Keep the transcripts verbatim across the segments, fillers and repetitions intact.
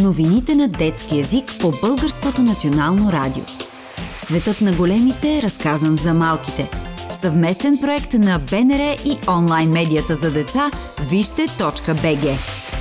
Новините на детски език по Българското национално радио. Светът на големите е разказан за малките. Съвместен проект на БНР и онлайн медията за деца вижте точка би джи.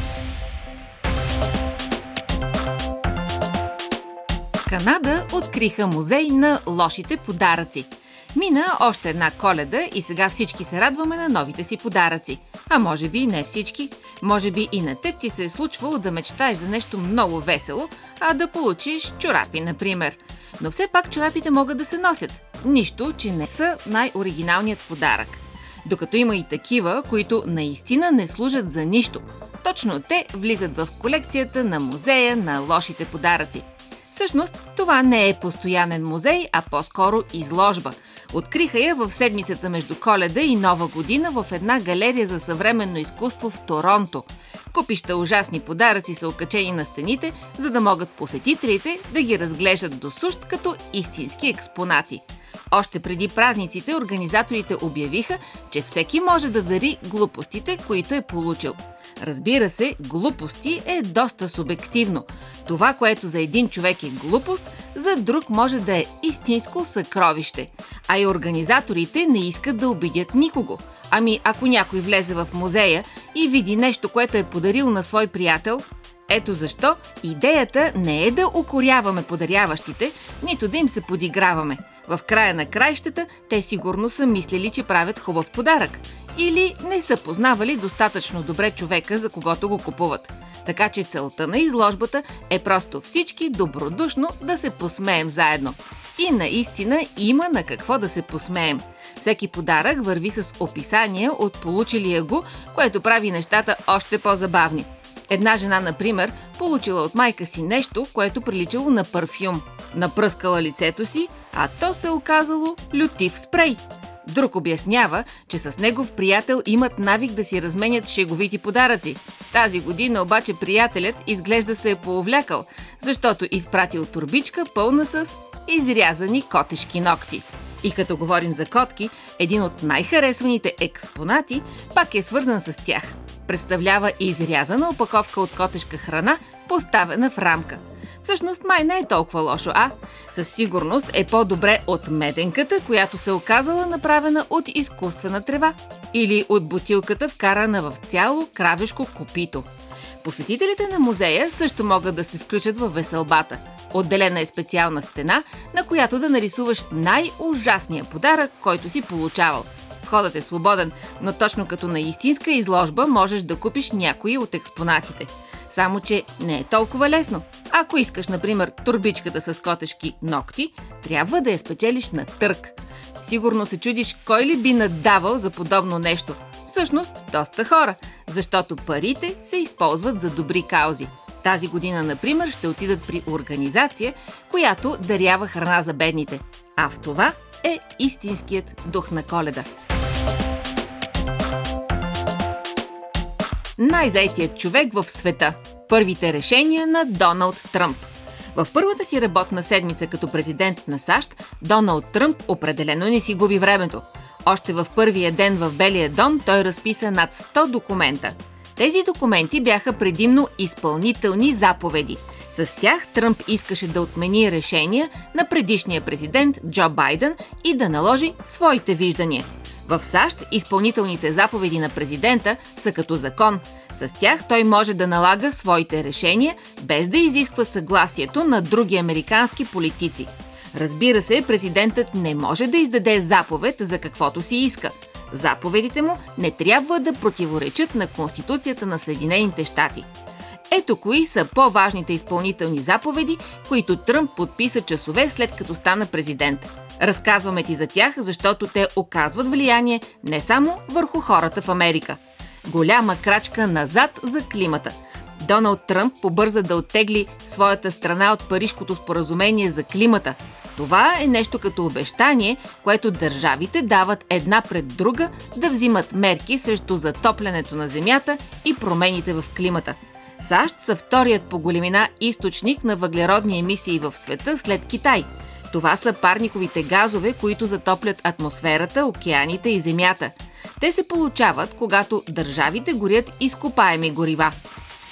В Канада откриха музей на лошите подаръци. Мина още една Коледа и сега всички се радваме на новите си подаръци. А може би и не всички. Може би и на теб ти се е случвало да мечтаеш за нещо много весело, а да получиш чорапи, например. Но все пак чорапите могат да се носят. Нищо, че не са най-оригиналният подарък. Докато има и такива, които наистина не служат за нищо. Точно те влизат в колекцията на музея на лошите подаръци. Всъщност, това не е постоянен музей, а по-скоро изложба. Откриха я в седмицата между Коледа и Нова година в една галерия за съвременно изкуство в Торонто. Купища ужасни подаръци са окачени на стените, за да могат посетителите да ги разглеждат досущ като истински експонати. Още преди празниците организаторите обявиха, че всеки може да дари глупостите, които е получил. Разбира се, глупости е доста субективно. Това, което за един човек е глупост, за друг може да е истинско съкровище. А и организаторите не искат да обидят никого. Ами ако някой влезе в музея и види нещо, което е подарил на свой приятел, ето защо идеята не е да укоряваме подаряващите, нито да им се подиграваме. В края на краищата те сигурно са мислили, че правят хубав подарък. Или не са познавали достатъчно добре човека, за когото го купуват. Така че целта на изложбата е просто всички добродушно да се посмеем заедно. И наистина има на какво да се посмеем. Всеки подарък върви с описание от получилия го, което прави нещата още по-забавни. Една жена, например, получила от майка си нещо, което приличало на парфюм. Напръскала лицето си, а то се оказало лютив спрей. Друг обяснява, че с негов приятел имат навик да си разменят шеговити подаръци. Тази година обаче приятелят изглежда се е поувлякал, защото изпратил торбичка пълна с изрязани котешки ногти. И като говорим за котки, един от най-харесваните експонати пак е свързан с тях. Представлява изрязана опаковка от котешка храна, поставена в рамка. Всъщност май не е толкова лошо, а? Със сигурност е по-добре от меденката, която се оказала направена от изкуствена трева. Или от бутилката, вкарана в цяло кравешко копито. Посетителите на музея също могат да се включат във веселбата. Отделена е специална стена, на която да нарисуваш най-ужасния подарък, който си получавал. Входът е свободен, но точно като на истинска изложба можеш да купиш някои от експонатите. Само че не е толкова лесно. Ако искаш, например, торбичката с котешки ногти, трябва да я спечелиш на търг. Сигурно се чудиш кой ли би наддавал за подобно нещо. Всъщност, доста хора, защото парите се използват за добри каузи. Тази година, например, ще отидат при организация, която дарява храна за бедните. А в това е истинският дух на Коледа. Най-заетият човек в света. Първите решения на Доналд Тръмп. В първата си работна седмица като президент на САЩ, Доналд Тръмп определено не си губи времето. Още в първия ден в Белия дом той разписа над сто документа. Тези документи бяха предимно изпълнителни заповеди. С тях Тръмп искаше да отмени решения на предишния президент Джо Байден и да наложи своите виждания. В САЩ изпълнителните заповеди на президента са като закон. С тях той може да налага своите решения, без да изисква съгласието на други американски политици. Разбира се, президентът не може да издаде заповед за каквото си иска. Заповедите му не трябва да противоречат на Конституцията на Съединените щати. Ето кои са по-важните изпълнителни заповеди, които Тръмп подписа часове след като стана президент. Разказваме ти за тях, защото те оказват влияние не само върху хората в Америка. Голяма крачка назад за климата. Доналд Тръмп побърза да оттегли своята страна от Парижкото споразумение за климата. Това е нещо като обещание, което държавите дават една пред друга да взимат мерки срещу затоплянето на земята и промените в климата. САЩ са вторият по големина източник на въглеродни емисии в света след Китай. Това са парниковите газове, които затоплят атмосферата, океаните и земята. Те се получават, когато държавите горят изкопаеми горива.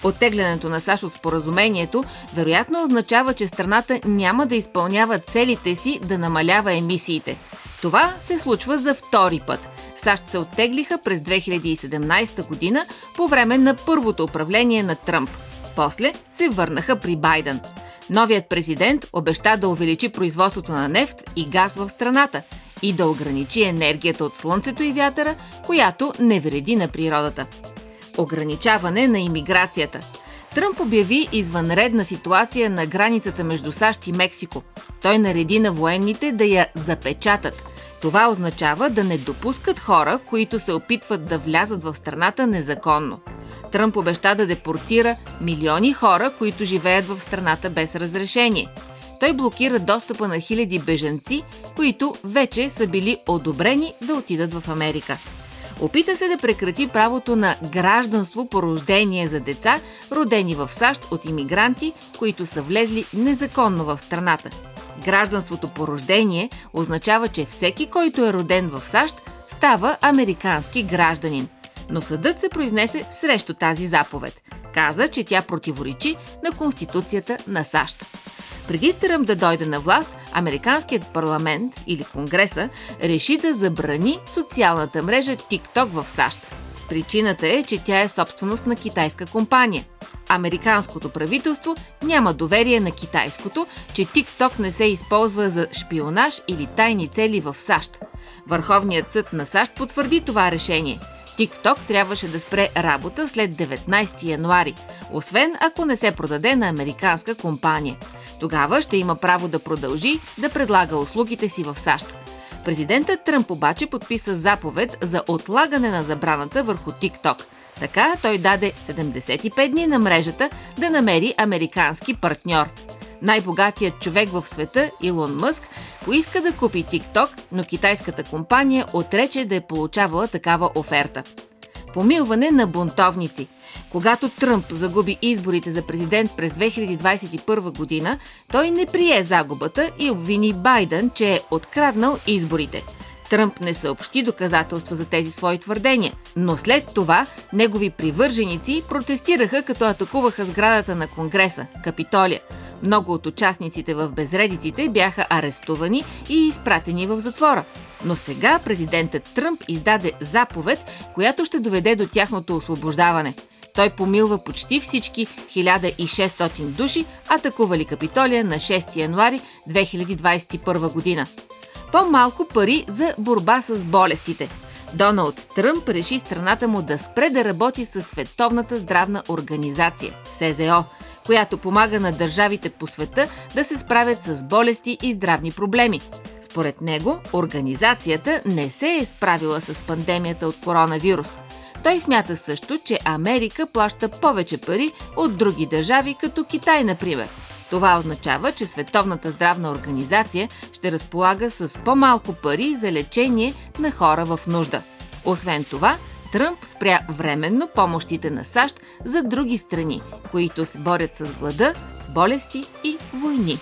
Оттеглянето на САЩ от споразумението вероятно означава, че страната няма да изпълнява целите си да намалява емисиите. Това се случва за втори път. САЩ се оттеглиха през две хиляди и седемнадесета година по време на първото управление на Тръмп. После се върнаха при Байден. Новият президент обеща да увеличи производството на нефт и газ в страната и да ограничи енергията от слънцето и вятъра, която не вреди на природата. Ограничаване на имиграцията. Тръмп обяви извънредна ситуация на границата между САЩ и Мексико. Той нареди на военните да я запечатат. Това означава да не допускат хора, които се опитват да влязат в страната незаконно. Тръмп обеща да депортира милиони хора, които живеят в страната без разрешение. Той блокира достъпа на хиляди бежанци, които вече са били одобрени да отидат в Америка. Опита се да прекрати правото на гражданство по рождение за деца, родени в САЩ от имигранти, които са влезли незаконно в страната. Гражданството по рождение означава, че всеки, който е роден в САЩ, става американски гражданин. Но съдът се произнесе срещу тази заповед. Каза, че тя противоречи на Конституцията на САЩ. Преди Тръмп да дойде на власт, Американският парламент или Конгреса реши да забрани социалната мрежа TikTok в САЩ. Причината е, че тя е собственост на китайска компания. Американското правителство няма доверие на китайското, че TikTok не се използва за шпионаж или тайни цели в САЩ. Върховният съд на САЩ потвърди това решение. TikTok трябваше да спре работа след деветнадесети януари, освен ако не се продаде на американска компания. Тогава ще има право да продължи да предлага услугите си в САЩ. Президентът Тръмп обаче подписа заповед за отлагане на забраната върху TikTok. Така той даде седемдесет и пет дни на мрежата да намери американски партньор. Най-богатият човек в света, Илон Мъск, поиска да купи TikTok, но китайската компания отрече да е получавала такава оферта. Помилване на бунтовници. Когато Тръмп загуби изборите за президент през две хиляди двадесет и първа година, той не прие загубата и обвини Байден, че е откраднал изборите. Тръмп не съобщи доказателства за тези свои твърдения, но след това негови привърженици протестираха, като атакуваха сградата на Конгреса, Капитолия. Много от участниците в безредиците бяха арестувани и изпратени в затвора. Но сега президентът Тръмп издаде заповед, която ще доведе до тяхното освобождаване. Той помилва почти всички хиляда и шестстотин души, атакували Капитолия на шести януари две хиляди двадесет и първа година. По-малко пари за борба с болестите. Доналд Тръмп реши страната му да спре да работи със Световната здравна организация, С З О, която помага на държавите по света да се справят с болести и здравни проблеми. Според него, организацията не се е справила с пандемията от коронавирус. Той смята също, че Америка плаща повече пари от други държави, като Китай, например. Това означава, че Световната здравна организация ще разполага с по-малко пари за лечение на хора в нужда. Освен това, Тръмп спря временно помощите на САЩ за други страни, които се борят с глада, болести и войни.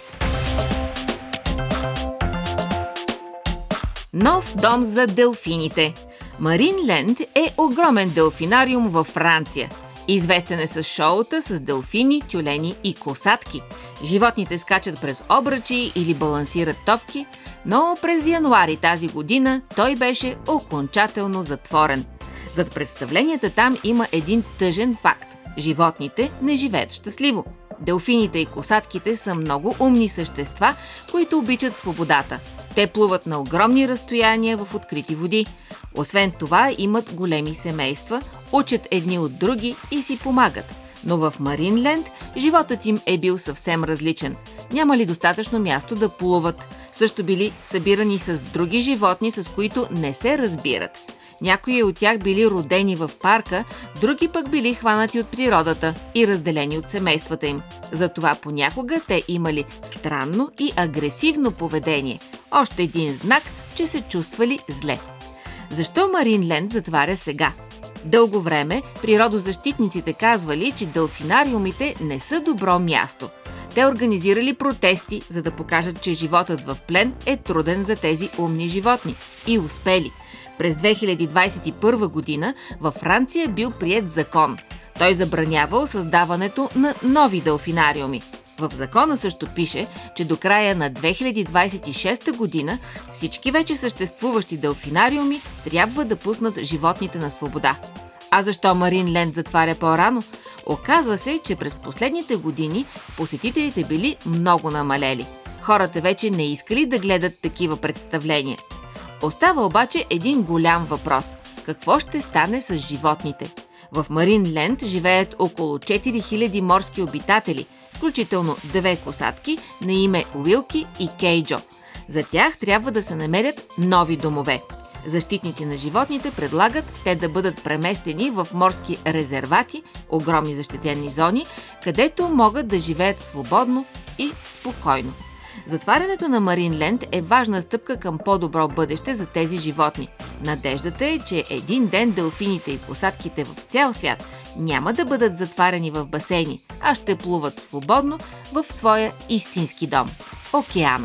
Нов дом за делфините. Мариленд е огромен делфинариум във Франция. Известен е с шоута с делфини, тюлени и косатки. Животните скачат през обръчи или балансират топки, но през януари тази година той беше окончателно затворен. Зад представленията там има един тъжен факт – животните не живеят щастливо. Делфините и косатките са много умни същества, които обичат свободата. Те плуват на огромни разстояния в открити води. Освен това имат големи семейства, учат едни от други и си помагат. Но в Мариленд животът им е бил съвсем различен. Няма ли достатъчно място да плуват? Също били събирани с други животни, с които не се разбират. Някои от тях били родени в парка, други пък били хванати от природата и разделени от семействата им. Затова понякога те имали странно и агресивно поведение. Още един знак, че се чувствали зле. Защо Мариленд затваря сега? Дълго време природозащитниците казвали, че делфинариумите не са добро място. Те организирали протести, за да покажат, че животът в плен е труден за тези умни животни. И успели. През две хиляди двадесет и първа година във Франция бил приет закон. Той забранява създаването на нови делфинариуми. В закона също пише, че до края на две хиляди двадесет и шеста година всички вече съществуващи делфинариуми трябва да пуснат животните на свобода. А защо Мариneland затваря по-рано? Оказва се, че през последните години посетителите били много намалели. Хората вече не искали да гледат такива представления. Остава обаче един голям въпрос. Какво ще стане с животните? В Мариneland живеят около четири хиляди морски обитатели, включително две косатки на име Уилки и Кейджо. За тях трябва да се намерят нови домове. Защитници на животните предлагат те да бъдат преместени в морски резервати, огромни защитени зони, където могат да живеят свободно и спокойно. Затварянето на Мариneland е важна стъпка към по-добро бъдеще за тези животни. Надеждата е, че един ден делфините и косатките в цял свят няма да бъдат затваряни в басейни, а ще плуват свободно в своя истински дом – океана.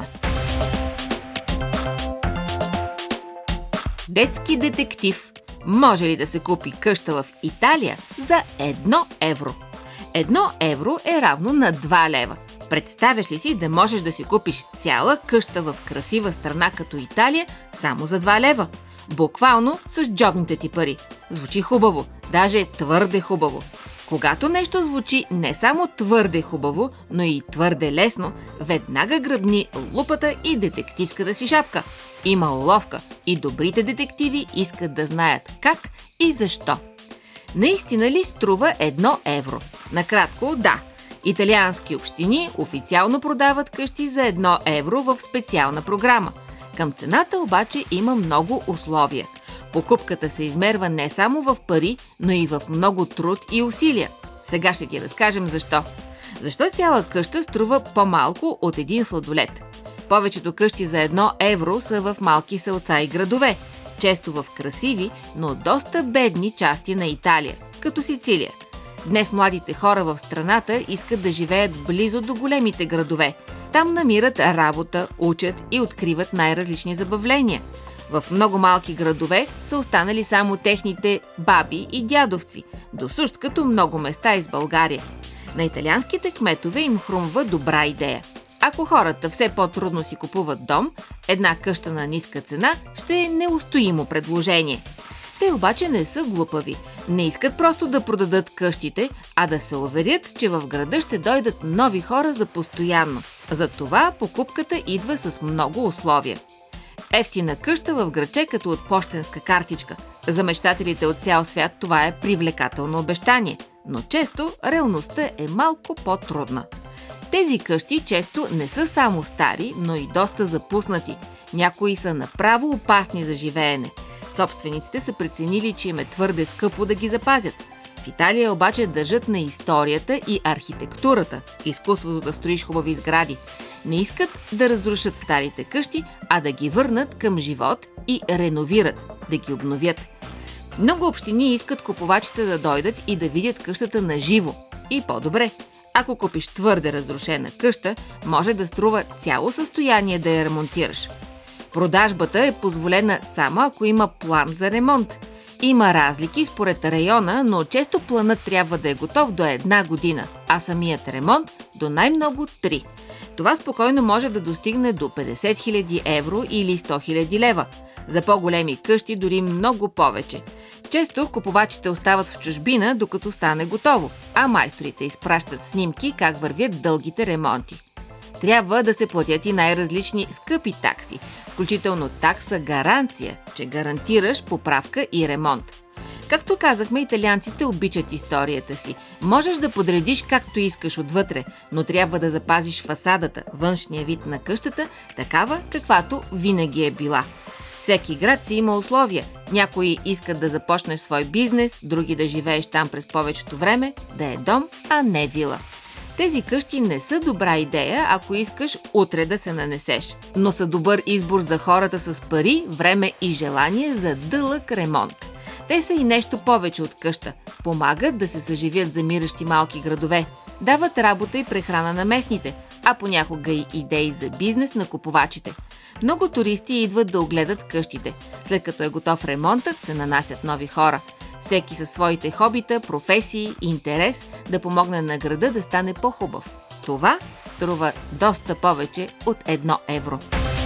Детски детектив. Може ли да се купи къща в Италия за едно евро? Едно евро е равно на два лева. Представяш ли си да можеш да си купиш цяла къща в красива страна като Италия само за два лева? Буквално с джобните ти пари. Звучи хубаво, даже твърде хубаво. Когато нещо звучи не само твърде хубаво, но и твърде лесно, веднага гръбни лупата и детективската си шапка. Има уловка и добрите детективи искат да знаят как и защо. Наистина ли струва едно евро? Накратко, да. Италиански общини официално продават къщи за едно евро в специална програма. Към цената обаче има много условия. Покупката се измерва не само в пари, но и в много труд и усилия. Сега ще ти разкажем защо. Защо цяла къща струва по-малко от един сладолед? Повечето къщи за едно евро са в малки селца и градове, често в красиви, но доста бедни части на Италия, като Сицилия. Днес младите хора в страната искат да живеят близо до големите градове. Там намират работа, учат и откриват най-различни забавления. В много малки градове са останали само техните баби и дядовци, досущ като много места из България. На италианските кметове им хрумва добра идея. Ако хората все по-трудно си купуват дом, една къща на ниска цена ще е неустоимо предложение. Те обаче не са глупави. Не искат просто да продадат къщите, а да се уверят, че в града ще дойдат нови хора за постоянно. Затова покупката идва с много условия. Ефтина къща в градче като от пощенска картичка. За мечтателите от цял свят това е привлекателно обещание, но често реалността е малко по-трудна. Тези къщи често не са само стари, но и доста запуснати. Някои са направо опасни за живеене. Собствениците са преценили, че им е твърде скъпо да ги запазят. В Италия обаче държат на историята и архитектурата, изкуството да строиш хубави сгради. Не искат да разрушат старите къщи, а да ги върнат към живот и реновират, да ги обновят. Много общини искат купувачите да дойдат и да видят къщата на живо. И по-добре. Ако купиш твърде разрушена къща, може да струва цяло състояние да я ремонтираш. Продажбата е позволена само ако има план за ремонт. Има разлики според района, но често планът трябва да е готов до една година, а самият ремонт до най-много три. Това спокойно може да достигне до петдесет хиляди евро или сто хиляди лева. За по-големи къщи дори много повече. Често купувачите остават в чужбина, докато стане готово, а майсторите изпращат снимки как вървят дългите ремонти. Трябва да се платят и най-различни скъпи такси, включително такса гаранция, че гарантираш поправка и ремонт. Както казахме, италианците обичат историята си. Можеш да подредиш както искаш отвътре, но трябва да запазиш фасадата, външния вид на къщата, такава каквато винаги е била. Всеки град си има условия. Някои искат да започнеш свой бизнес, други да живееш там през повечето време, да е дом, а не вила. Тези къщи не са добра идея, ако искаш утре да се нанесеш, но са добър избор за хората с пари, време и желание за дълъг ремонт. Те са и нещо повече от къща. Помагат да се съживят замиращи малки градове. Дават работа и прехрана на местните, а понякога и идеи за бизнес на купувачите. Много туристи идват да огледат къщите. След като е готов ремонтът, се нанасят нови хора. Всеки със своите хобита, професии и интерес да помогне на града да стане по-хубав. Това струва доста повече от едно евро.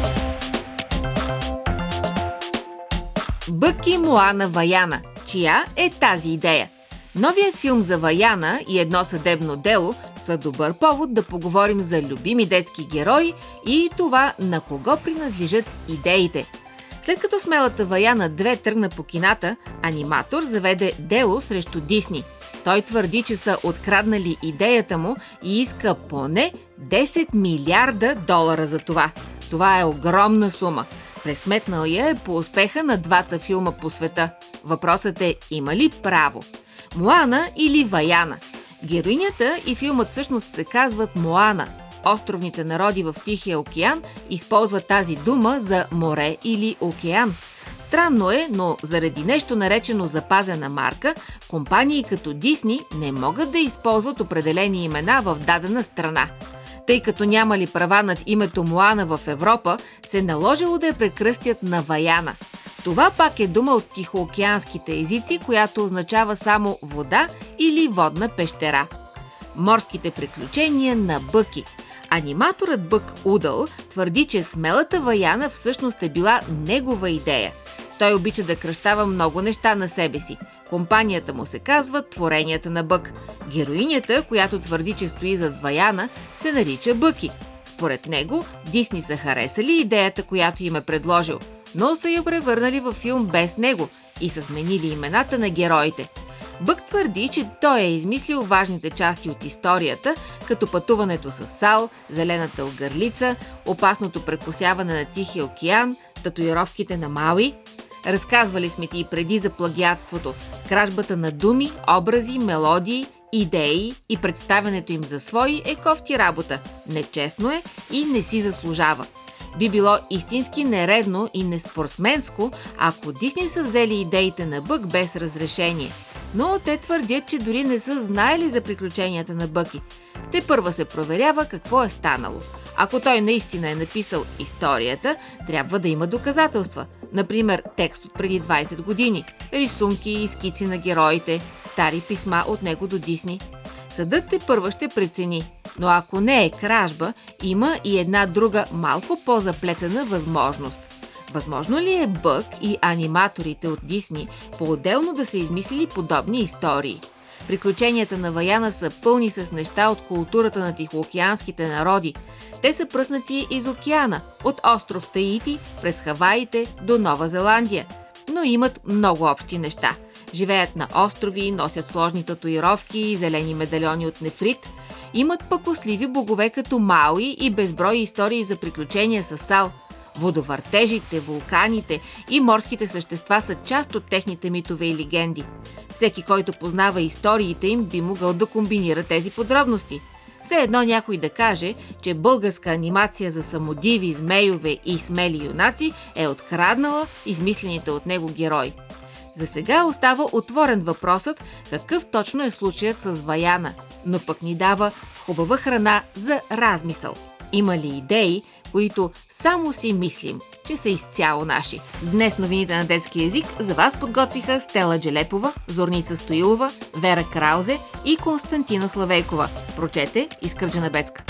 Бък и Моана Ваяна. Чия е тази идея? Новият филм за Ваяна и едно съдебно дело са добър повод да поговорим за любими детски герои и това на кого принадлежат идеите. След като смелата Ваяна две тръгна по кината, аниматор заведе дело срещу Дисни. Той твърди, че са откраднали идеята му и иска поне десет милиарда долара за това. Това е огромна сума. Пресметнал я е по успеха на двата филма по света. Въпросът е, има ли право? Моана или Ваяна? Героинята и филмът всъщност се казват Моана. Островните народи в Тихия океан използват тази дума за море или океан. Странно е, но заради нещо наречено запазена марка, компании като Дисни не могат да използват определени имена в дадена страна. Тъй като нямали права над името Моана в Европа, се наложило да я прекръстят на Ваяна. Това пак е дума от тихоокеанските езици, която означава само вода или водна пещера. Морските приключения на Бъки. Аниматорът Бък Удъл твърди, че смелата Ваяна всъщност е била негова идея. Той обича да кръщава много неща на себе си. Компанията му се казва Творенията на Бък. Героинята, която твърди, че стои зад Ваяна, се нарича Бъки. Според него, Дисни са харесали идеята, която им е предложил, но са я превърнали във филм без него и са сменили имената на героите. Бък твърди, че той е измислил важните части от историята, като пътуването с Сал, зелената огърлица, опасното прекосяване на Тихия океан, татуировките на Мауи. Разказвали сме ти и преди за плагиатството, кражбата на думи, образи, мелодии, идеи и представянето им за свои е кофти работа. Нечестно е и не си заслужава. Би било истински нередно и неспортсменско, ако Дисни са взели идеите на Бък без разрешение. Но те твърдят, че дори не са знаели за приключенията на Бъки. Те първа се проверява какво е станало. Ако той наистина е написал историята, трябва да има доказателства. Например, текст от преди двайсет години, рисунки и скици на героите, стари писма от него до Дисни. Съдът те първа ще прецени, но ако не е кражба, има и една друга малко по-заплетена възможност. Възможно ли е Бък и аниматорите от Дисни по-отделно да са измислили подобни истории? Приключенията на Ваяна са пълни с неща от културата на тихоокеанските народи. Те са пръснати из океана, от остров Таити, през Хаваите до Нова Зеландия. Но имат много общи неща. Живеят на острови, носят сложни татуировки и зелени медальони от нефрит. Имат пъкосливи богове като Мауи и безброй истории за приключения с Сал. Водовъртежите, вулканите и морските същества са част от техните митове и легенди. Всеки, който познава историите им, би могъл да комбинира тези подробности. Все едно някой да каже, че българска анимация за самодиви, змейове и смели юнаци е откраднала измислените от него герои. За сега остава отворен въпросът какъв точно е случаят с Ваяна, но пък ни дава хубава храна за размисъл. Има ли идеи, които само си мислим, че са изцяло наши? Днес новините на детски език за вас подготвиха Стела Джелепова, Зорница Стоилова, Вера Краузе и Константина Славейкова. Прочете Искра Джанабецка.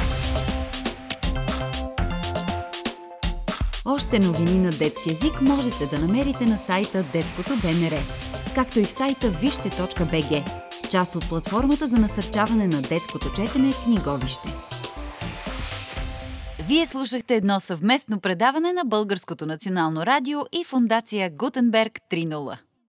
Още новини на детски език можете да намерите на сайта Детското БНР, както и в сайта вижте точка би джи, част от платформата за насърчаване на детското четене Книговище. Вие слушахте едно съвместно предаване на Българското национално радио и фондация Гутенберг три нула.